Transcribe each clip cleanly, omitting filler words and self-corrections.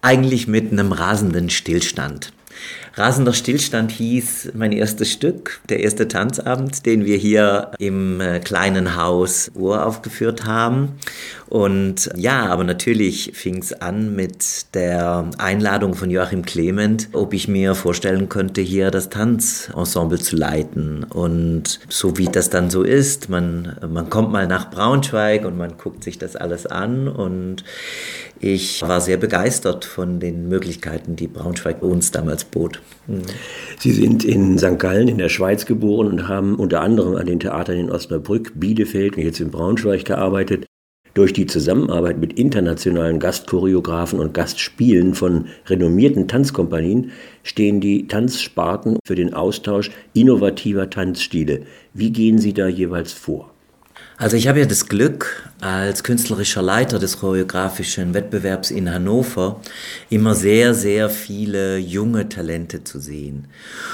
Eigentlich mit einem rasenden Stillstand. Rasender Stillstand hieß mein erstes Stück, der erste Tanzabend, den wir hier im kleinen Haus uraufgeführt haben. Und ja, aber natürlich fing es an mit der Einladung von Joachim Clement, ob ich mir vorstellen könnte, hier das Tanzensemble zu leiten. Und so wie das dann so ist, man kommt mal nach Braunschweig und man guckt sich das alles an. Und ich war sehr begeistert von den Möglichkeiten, die Braunschweig uns damals bot. Sie sind in St. Gallen in der Schweiz geboren und haben unter anderem an den Theatern in Osnabrück, Bielefeld und jetzt in Braunschweig gearbeitet. Durch die Zusammenarbeit mit internationalen Gastchoreografen und Gastspielen von renommierten Tanzkompanien stehen die Tanzsparten für den Austausch innovativer Tanzstile. Wie gehen Sie da jeweils vor? Also ich habe ja das Glück, als künstlerischer Leiter des choreografischen Wettbewerbs in Hannover immer sehr, sehr viele junge Talente zu sehen.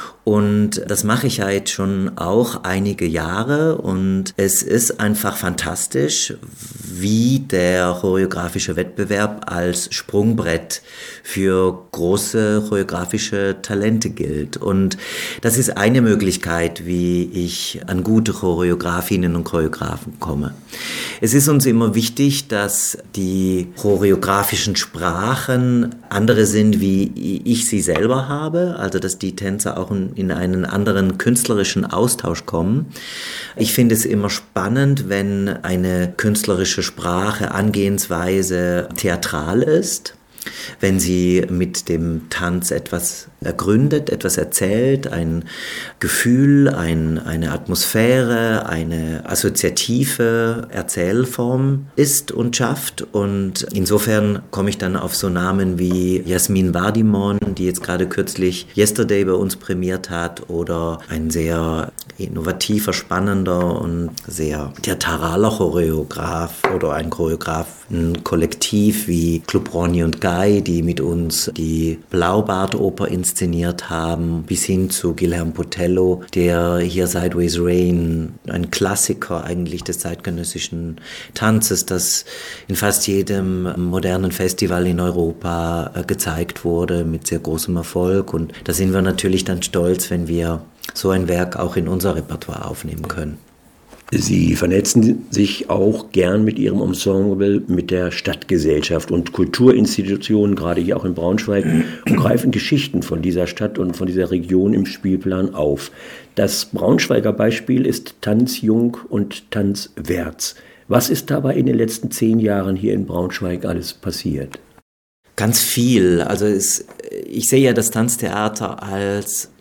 Und das mache ich ja jetzt schon auch einige Jahre und es ist einfach fantastisch, wie der choreografische Wettbewerb als Sprungbrett für große choreografische Talente gilt. Und das ist eine Möglichkeit, wie ich an gute Choreografinnen und Choreografen komme. Es ist uns immer wichtig, dass die choreografischen Sprachen andere sind, wie ich sie selber habe, also dass die Tänzer auch in einen anderen künstlerischen Austausch kommen. Ich finde es immer spannend, wenn eine künstlerische Sprache, Angehensweise theatral ist, wenn sie mit dem Tanz etwas ergründet, etwas erzählt, ein Gefühl, eine Atmosphäre, eine assoziative Erzählform ist und schafft. Und insofern komme ich dann auf so Namen wie Jasmin Vardimon, die jetzt gerade kürzlich Yesterday bei uns prämiert hat, oder ein sehr innovativer, spannender und sehr theatraler Choreograf oder ein Choreografenkollektiv wie Club Ronny und Guy, die mit uns die Blaubart-Oper inszeniert haben, bis hin zu Guilherme Potello, der hier Sideways Rain, ein Klassiker eigentlich des zeitgenössischen Tanzes, das in fast jedem modernen Festival in Europa gezeigt wurde, mit sehr großem Erfolg. Und da sind wir natürlich dann stolz, wenn wir so ein Werk auch in unser Repertoire aufnehmen können. Sie vernetzen sich auch gern mit Ihrem Ensemble mit der Stadtgesellschaft und Kulturinstitutionen, gerade hier auch in Braunschweig, und greifen Geschichten von dieser Stadt und von dieser Region im Spielplan auf. Das Braunschweiger Beispiel ist Tanzjung und Tanzwärts. Was ist dabei in den letzten 10 Jahren hier in Braunschweig alles passiert? Ganz viel. Also ich sehe ja das Tanztheater als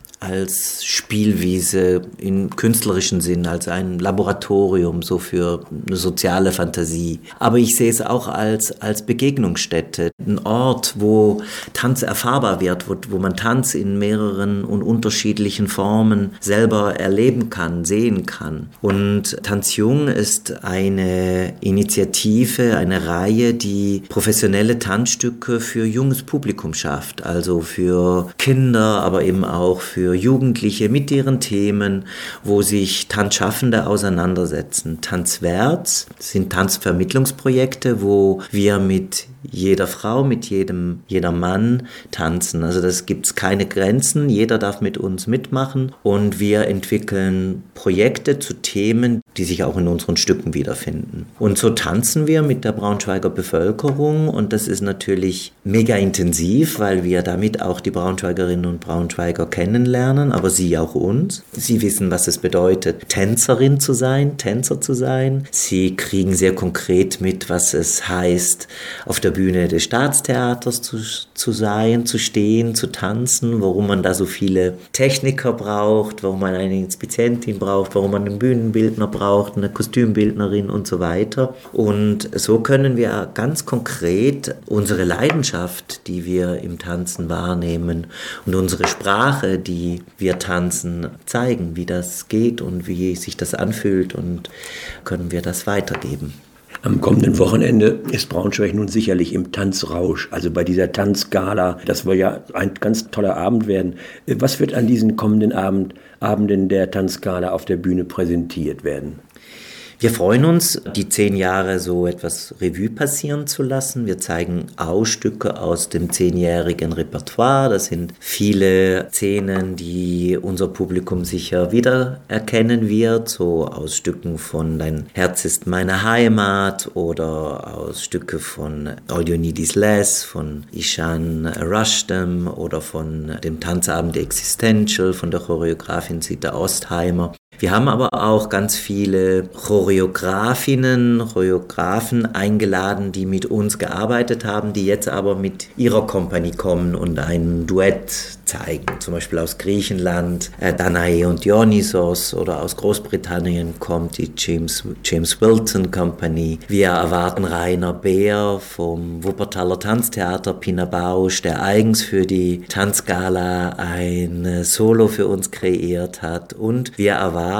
Spielwiese im künstlerischen Sinn, als ein Laboratorium so für eine soziale Fantasie. Aber ich sehe es auch als Begegnungsstätte, ein Ort, wo Tanz erfahrbar wird, wo man Tanz in mehreren und unterschiedlichen Formen selber erleben kann, sehen kann. Und Tanzjung ist eine Initiative, eine Reihe, die professionelle Tanzstücke für junges Publikum schafft, also für Kinder, aber eben auch für Jugendliche mit ihren Themen, wo sich Tanzschaffende auseinandersetzen. Tanzwärts sind Tanzvermittlungsprojekte, wo wir mit jeder Frau, mit jeder Mann tanzen. Also das gibt's keine Grenzen, jeder darf mit uns mitmachen und wir entwickeln Projekte zu Themen, die sich auch in unseren Stücken wiederfinden. Und so tanzen wir mit der Braunschweiger Bevölkerung und das ist natürlich mega intensiv, weil wir damit auch die Braunschweigerinnen und Braunschweiger kennenlernen, aber sie auch uns. Sie wissen, was es bedeutet, Tänzerin zu sein, Tänzer zu sein. Sie kriegen sehr konkret mit, was es heißt, auf der Bühne des Staatstheaters zu sein, zu stehen, zu tanzen, warum man da so viele Techniker braucht, warum man eine Inspizientin braucht, warum man einen Bühnenbildner braucht, eine Kostümbildnerin und so weiter. Und so können wir ganz konkret unsere Leidenschaft, die wir im Tanzen wahrnehmen und unsere Sprache, die wir tanzen, zeigen, wie das geht und wie sich das anfühlt und können wir das weitergeben. Am kommenden Wochenende ist Braunschweig nun sicherlich im Tanzrausch, also bei dieser Tanzgala. Das soll ja ein ganz toller Abend werden. Was wird an diesen kommenden Abenden der Tanzgala auf der Bühne präsentiert werden? Wir freuen uns, die 10 Jahre so etwas Revue passieren zu lassen. Wir zeigen Ausstücke aus dem 10-jährigen Repertoire. Das sind viele Szenen, die unser Publikum sicher wiedererkennen wird. So aus Stücken von Dein Herz ist meine Heimat oder aus Stücke von All You Need Is Less, von Ishan Rushdam oder von dem Tanzabend Existential von der Choreografin Zita Ostheimer. Wir haben aber auch ganz viele Choreografinnen, Choreografen eingeladen, die mit uns gearbeitet haben, die jetzt aber mit ihrer Company kommen und ein Duett zeigen. Zum Beispiel aus Griechenland, Danae und Dionysos, oder aus Großbritannien kommt die James Wilton Company. Wir erwarten Rainer Beer vom Wuppertaler Tanztheater, Pina Bausch, der eigens für die Tanzgala ein Solo für uns kreiert hat, und wir erwarten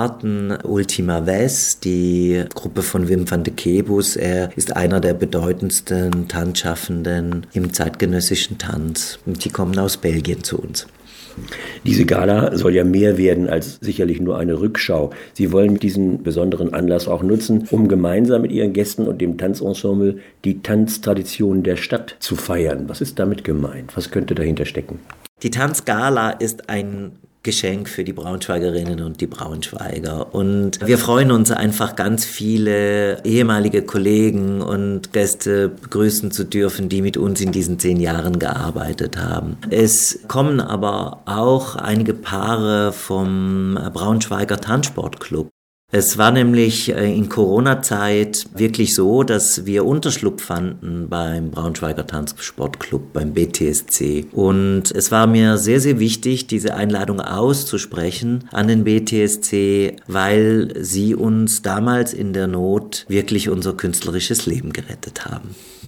Ultima West, die Gruppe von Wim van de Kebus. Er ist einer der bedeutendsten Tanzschaffenden im zeitgenössischen Tanz. Und die kommen aus Belgien zu uns. Diese Gala soll ja mehr werden als sicherlich nur eine Rückschau. Sie wollen diesen besonderen Anlass auch nutzen, um gemeinsam mit Ihren Gästen und dem Tanzensemble die Tanztraditionen der Stadt zu feiern. Was ist damit gemeint? Was könnte dahinter stecken? Die Tanzgala ist ein Geschenk für die Braunschweigerinnen und die Braunschweiger. Und wir freuen uns einfach, ganz viele ehemalige Kollegen und Gäste begrüßen zu dürfen, die mit uns in diesen 10 Jahren gearbeitet haben. Es kommen aber auch einige Paare vom Braunschweiger Tanzsportclub. Es war nämlich in Corona-Zeit wirklich so, dass wir Unterschlupf fanden beim Braunschweiger Tanzsportclub, beim BTSC. Und es war mir sehr, sehr wichtig, diese Einladung auszusprechen an den BTSC, weil sie uns damals in der Not wirklich unser künstlerisches Leben gerettet haben.